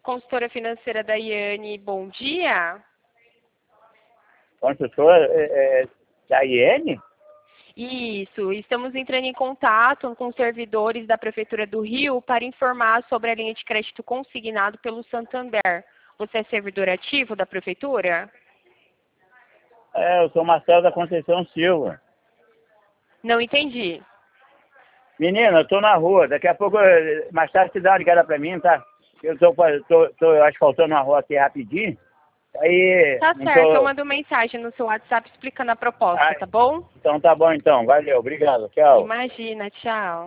consultora financeira da Iane. Bom dia. Consultora da IN? Isso, estamos entrando em contato com os servidores da Prefeitura do Rio para informar sobre a linha de crédito consignado pelo Santander. Você é servidor ativo da Prefeitura? Eu sou Marcelo da Conceição Silva. Não entendi. Menina, eu tô na rua, daqui a pouco, mais tarde, você dá uma ligada pra mim, tá? Eu tô asfaltando uma rua aqui rapidinho, aí... Tá não certo, eu tô... mando mensagem no seu WhatsApp explicando a proposta, tá bom? Então tá bom então, valeu, obrigado, tchau. Imagina, tchau.